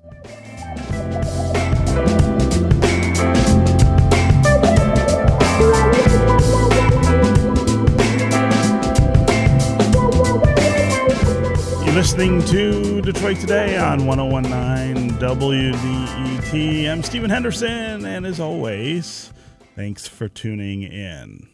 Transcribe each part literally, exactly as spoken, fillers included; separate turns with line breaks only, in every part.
You're listening to Detroit Today on one oh one point nine W D E T. I'm Stephen Henderson, and as always, thanks for tuning in.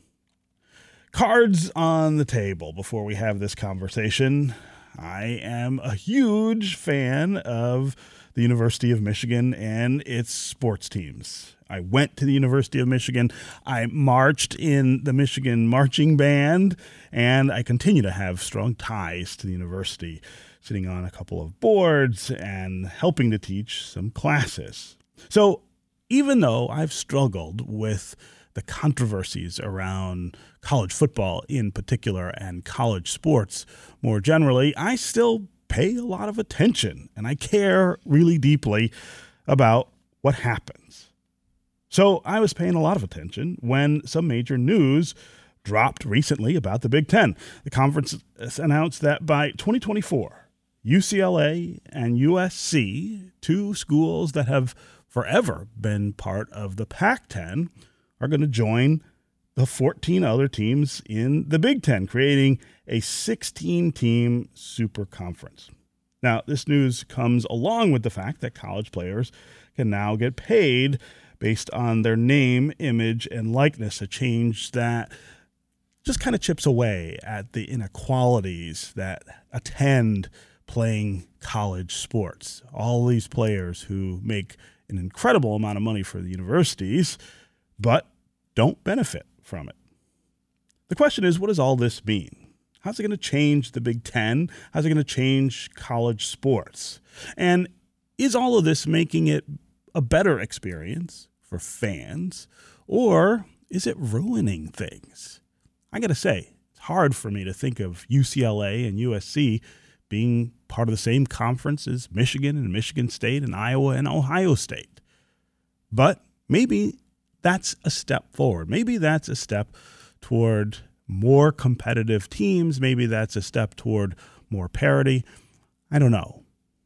Cards on the table before we have this conversation. I am a huge fan of the University of Michigan and its sports teams. I went to the University of Michigan. I marched in the Michigan marching band, and I continue to have strong ties to the university, sitting on a couple of boards and helping to teach some classes. So even though I've struggled with the controversies around college football in particular and college sports more generally, I still pay a lot of attention, and I care really deeply about what happens. So I was paying a lot of attention when some major news dropped recently about the Big Ten. The conference announced that by twenty twenty-four, U C L A and U S C, two schools that have forever been part of the Pac ten, are going to join the fourteen other teams in the Big Ten, creating a sixteen-team super conference. Now, this news comes along with the fact that college players can now get paid based on their name, image, and likeness, a change that just kind of chips away at the inequalities that attend playing college sports. All these players who make an incredible amount of money for the universities, but don't benefit from it. The question is, what does all this mean? How's it going to change the Big Ten? How's it going to change college sports? And is all of this making it a better experience for fans, or is it ruining things? I got to say, it's hard for me to think of U C L A and U S C being part of the same conference as Michigan and Michigan State and Iowa and Ohio State. But maybe that's a step forward. Maybe that's a step toward more competitive teams. Maybe that's a step toward more parity. I don't know.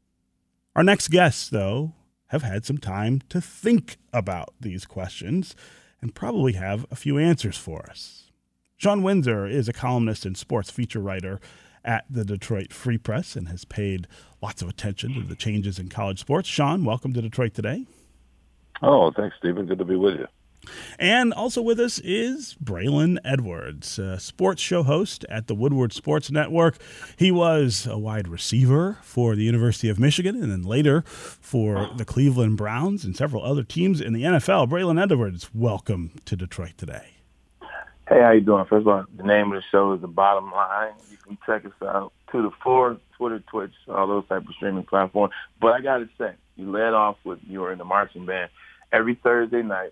Our next guests, though, have had some time to think about these questions and probably have a few answers for us. Sean Windsor is a columnist and sports feature writer at the Detroit Free Press and has paid lots of attention to the changes in college sports. Sean, welcome to Detroit Today.
Oh, thanks, Stephen. Good to be with you.
And also with us is Braylon Edwards, a sports show host at the Woodward Sports Network. He was a wide receiver for the University of Michigan and then later for the Cleveland Browns and several other teams in the N F L. Braylon Edwards, welcome to Detroit Today.
Hey, how you doing? First of all, the name of the show is The Bottom Line. You can check us out to the floor, Twitter, Twitch, all those type of streaming platforms. But I got to say, you led off with you were in the marching band. Every Thursday night,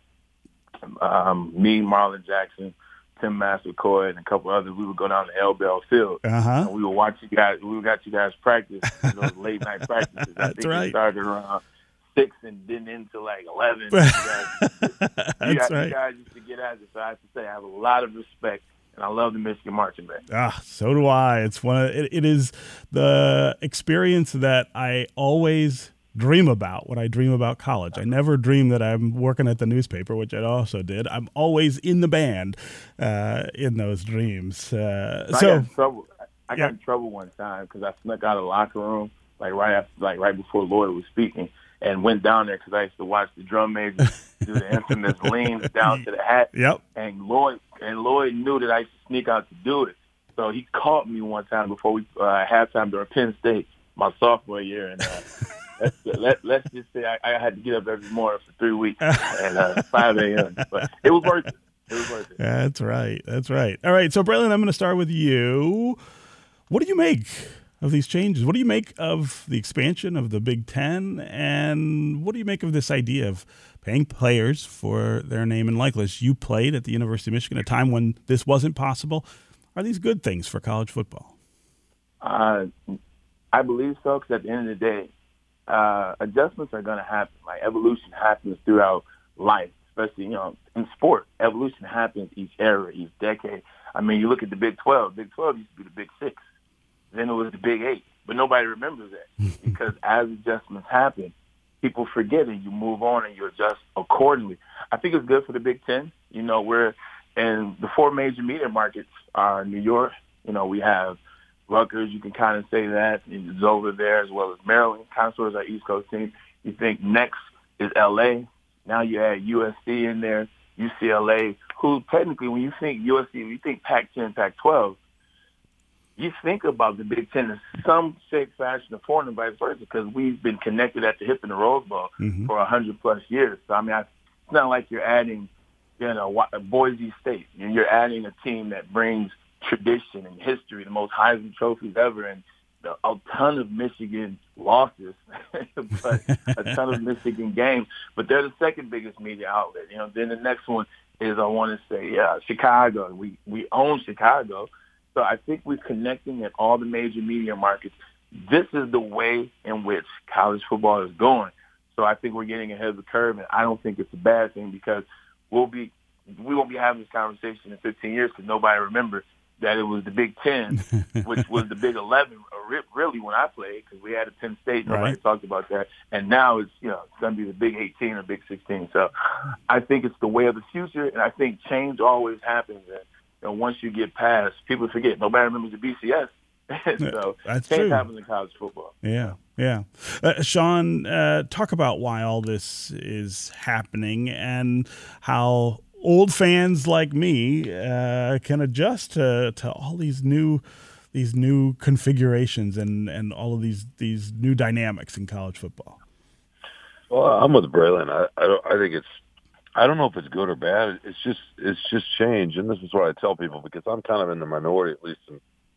Um, me, Marlon Jackson, Tim Massacoy, and a couple others, we would go down to L Bell Field.
Uh-huh.
And we would watch you guys. We would got you guys practice those late night practices. I
That's
think
right.
it started around six and didn't until like eleven. You guys,
That's
you guys,
right.
You guys used to get at it. So I have to say, I have a lot of respect, and I love the Michigan marching band.
Ah, so do I. It's one. Of, it, it is the experience that I always dream about when I dream about college. I never dream that I'm working at the newspaper, which I also did. I'm always in the band uh, in those dreams. Uh,
so,
so
I got in trouble. I got
yeah.
in trouble one time because I snuck out of the locker room like right after, like right before Lloyd was speaking, and went down there because I used to watch the drum major do the infamous lean down to the hat.
Yep.
And Lloyd and Lloyd knew that I used to sneak out to do it, so he caught me one time before we uh, halftime during Penn State my sophomore year, and. Uh, Let's, let, let's just say I, I had to get up every morning for three weeks and uh, five a.m. But it was worth it. It was worth it.
That's right. That's right. All right. So, Braylon, I'm going to start with you. What do you make of these changes? What do you make of the expansion of the Big Ten? And what do you make of this idea of paying players for their name and likeness? You played at the University of Michigan at a time when this wasn't possible. Are these good things for college football?
Uh, I believe so, because at the end of the day, Uh, adjustments are going to happen. Like evolution happens throughout life, especially, you know, in sport. Evolution happens each era, each decade. I mean, you look at the Big twelve. Big twelve used to be the Big Six. Then it was the Big Eight. But nobody remembers that because as adjustments happen, people forget and you move on and you adjust accordingly. I think it's good for the Big Ten. You know, we're in the four major media markets are New York. You know, we have Rutgers. You can kind of say that. It's over there, as well as Maryland. Kind of sort of our East Coast team. You think next is L A. Now you add U S C in there, U C L A, who technically, when you think U S C, when you think Pac ten, Pac twelve, you think about the Big Ten in some shape, fashion, or form, and vice versa, because we've been connected at the hip in the Rose Bowl mm-hmm. for one hundred plus years. So, I mean, I, it's not like you're adding, you know, Boise State. You're adding a team that brings tradition and history, the most Heisman trophies ever, and a ton of Michigan losses, but a ton of Michigan games. But they're the second biggest media outlet. You know, then the next one is, I want to say, yeah, Chicago. We we own Chicago. So I think we're connecting at all the major media markets. This is the way in which college football is going. So I think we're getting ahead of the curve, and I don't think it's a bad thing, because we'll be we won't be having this conversation in fifteen years because nobody remembers that it was the Big Ten, which was the Big Eleven, really, when I played, because we had a Penn State. Nobody right. talked about that. And now it's, you know, it's going to be the Big eighteen or Big sixteen. So I think it's the way of the future, and I think change always happens. And, you know, once you get past, people forget. Nobody remembers the B C S. So
That's
change
true.
happens in college football.
Yeah, yeah. Uh, Sean, uh, talk about why all this is happening and how old fans like me uh, can adjust to, to all these new these new configurations and, and all of these these new dynamics in college football.
Well, I'm with Braylon. I I, don't, I think it's I don't know if it's good or bad. It's just it's just change, and this is what I tell people, because I'm kind of in the minority, at least in,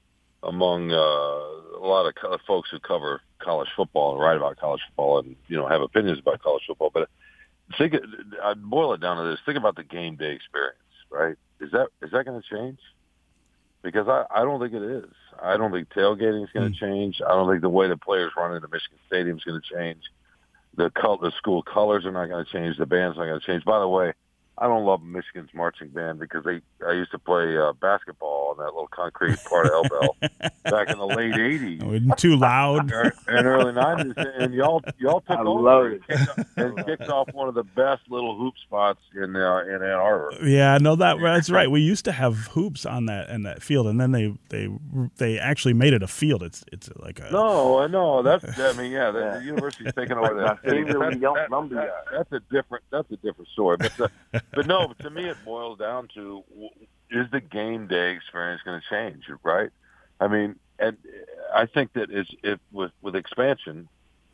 among uh, a lot of co- folks who cover college football and write about college football and, you know, have opinions about college football. But think, I'd boil it down to this: think about the game day experience, right? Is that is that going to change? Because I, I don't think it is. I don't think tailgating is going to mm. change. I don't think the way the players run into Michigan Stadium is going to change. The col- the school colors are not going to change. The band's not going to change. By the way, I don't love Michigan's marching band because they I used to play uh, basketball on that little concrete part of Elbel back in the late eighties.
Wasn't too loud.
And early nineties, and y'all y'all took
I
over
it.
and kicked, and kicked off one of the best little hoop spots in uh, in Ann Arbor.
Yeah, no, that that's right. We used to have hoops on that in that field, and then they they they actually made it a field. It's it's like a
no, no. That's I mean, yeah, the, the university's taking over that. City. That, that, that, that's a different that's a different story. But the, But no, to me it boils down to, is the game day experience going to change, right? I mean, and I think that is if with with expansion,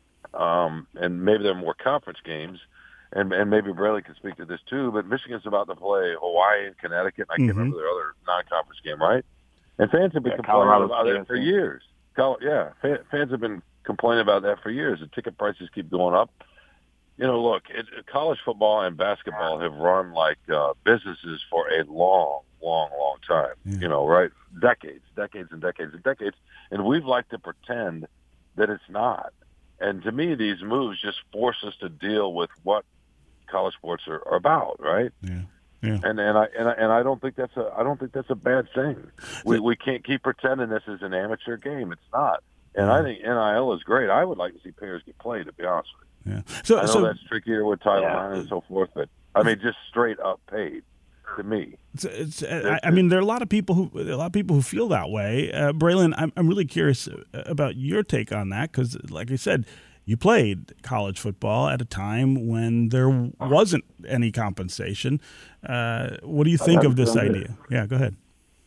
um, and maybe there are more conference games, and and maybe Bradley can speak to this too. But Michigan's about to play Hawaii and Connecticut. And I can't mm-hmm. remember their other non-conference game, right? And fans have been yeah, complaining Colorado about it for years. Col- yeah, fans have been complaining about that for years. The ticket prices keep going up. You know, look, it, college football and basketball have run like uh, businesses for a long, long, long time, yeah. you know, right? Decades, decades and decades and decades. And we've liked to pretend that it's not. And to me, these moves just force us to deal with what college sports are, are about, right?
Yeah. Yeah.
And and I and I and I don't think that's a I don't think that's a bad thing. We we can't keep pretending this is an amateur game. It's not. And yeah. I think N I L is great. I would like to see players get played, to be honest with you.
Yeah. So,
I know
so,
that's trickier with Title
yeah.
nine and so forth, but I mean, just straight up paid to me.
It's, it's, I, I mean, there are a lot of people who a lot of people who feel that way. Uh, Braylon, I'm I'm really curious about your take on that because, like I said, you played college football at a time when there wasn't any compensation. Uh, what do you think of this idea? Yeah, go ahead.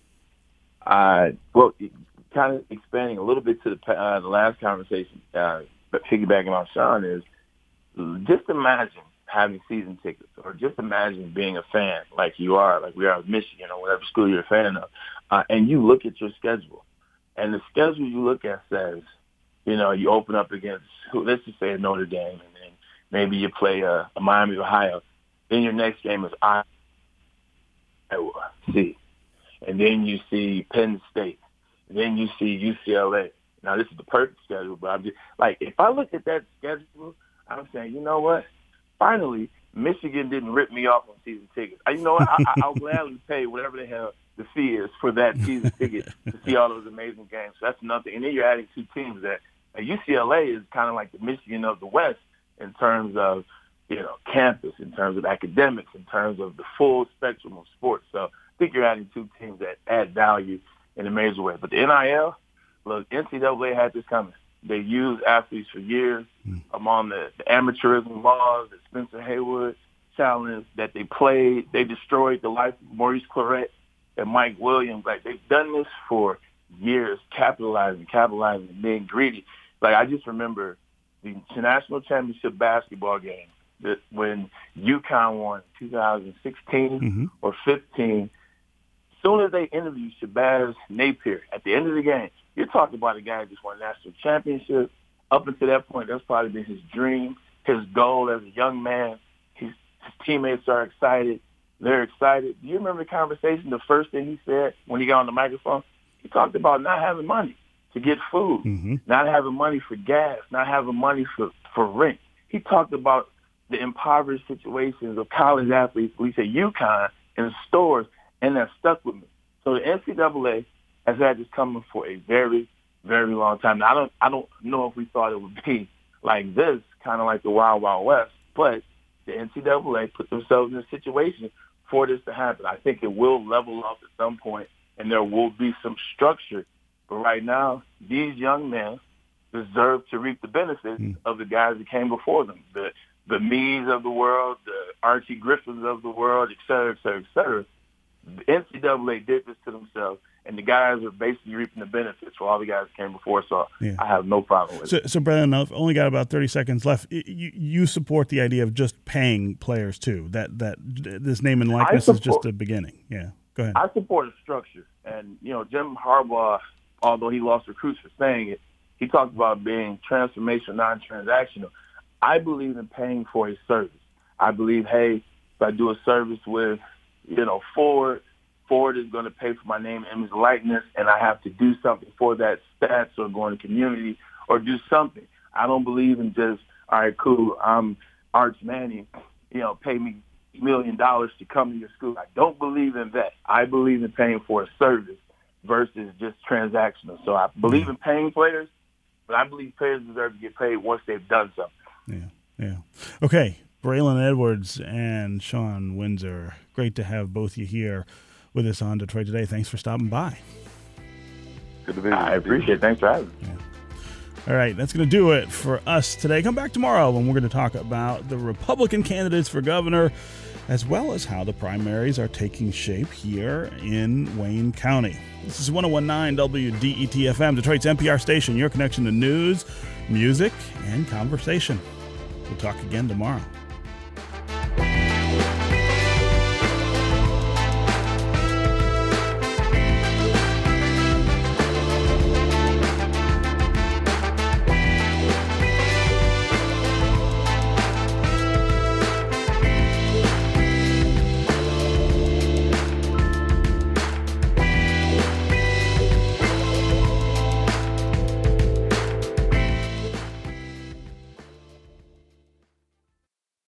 Uh, well, kind of expanding a little bit to the uh, the last conversation. Uh, But piggybacking on Sean is, just imagine having season tickets, or just imagine being a fan like you are, like we are of Michigan or whatever school you're a fan of, uh, and you look at your schedule, and the schedule you look at says, you know, you open up against, let's just say a Notre Dame, and then maybe you play a, a Miami, Ohio. Then your next game is Iowa, see, and then you see Penn State, and then you see U C L A. Now, this is the perfect schedule, but I'm just like, if I look at that schedule, I'm saying, you know what? Finally, Michigan didn't rip me off on season tickets. I, you know what? I, I'll gladly pay whatever the hell the fee is for that season ticket to see all those amazing games. So that's nothing. And then you're adding two teams that uh, U C L A is kind of like the Michigan of the West. in terms of, you know, campus, in terms of academics, in terms of the full spectrum of sports. So I think you're adding two teams that add value in a major way. But the N I L, look, N C double A had this coming. They used athletes for years mm. among the, the amateurism laws, the Spencer Haywood challenge that they played. They destroyed the life of Maurice Claret and Mike Williams. Like, they've done this for years, capitalizing, capitalizing, being greedy. Like, I just remember the national championship basketball game that when UConn won in two thousand sixteen mm-hmm. or fifteen. As soon as they interviewed Shabazz Napier at the end of the game, you're talking about a guy who just won a national championship. Up until that point, that's probably been his dream, his goal as a young man. His, his teammates are excited. They're excited. Do you remember the conversation, the first thing he said when he got on the microphone? He talked about not having money to get food, mm-hmm. not having money for gas, not having money for, for rent. He talked about the impoverished situations of college athletes, we say UConn, in stores, and that stuck with me. So the N C double A has had this coming for a very, very long time. Now, I don't, I don't know if we thought it would be like this, kind of like the Wild Wild West, but the N C double A put themselves in a situation for this to happen. I think it will level off at some point, and there will be some structure. But right now, these young men deserve to reap the benefits mm. of the guys that came before them, the the Mees of the world, the Archie Griffins of the world, et cetera, et cetera, et cetera. The N C double A did this to themselves, and the guys are basically reaping the benefits for all the guys that came before, so yeah. I have no problem with
so,
it.
So, Brandon, I've only got about thirty seconds left. You, you support the idea of just paying players, too, that, that this name and likeness support, is just the beginning. Yeah, go ahead.
I support a structure, and, you know, Jim Harbaugh, although he lost recruits for saying it, he talked about being transformational, non-transactional. I believe in paying for a service. I believe, hey, if I do a service with, you know, Ford, Ford is going to pay for my name, image, likeness, and I have to do something for that, stats or go in the community or do something. I don't believe in just, all right, cool, I'm Arch Manning, you know, pay me a million dollars to come to your school. I don't believe in that. I believe in paying for a service versus just transactional. So I believe in paying players, but I believe players deserve to get paid once they've done something.
Yeah, yeah. Okay, Braylon Edwards and Sean Windsor, great to have both you here with us on Detroit Today. Thanks for stopping by.
Good to be
here. I appreciate it. Thanks for having me.
Yeah. All right, that's going to do it for us today. Come back tomorrow when we're going to talk about the Republican candidates for governor, as well as how the primaries are taking shape here in Wayne County. This is one oh one point nine W D E T F M, Detroit's N P R station, your connection to news, music, and conversation. We'll talk again tomorrow.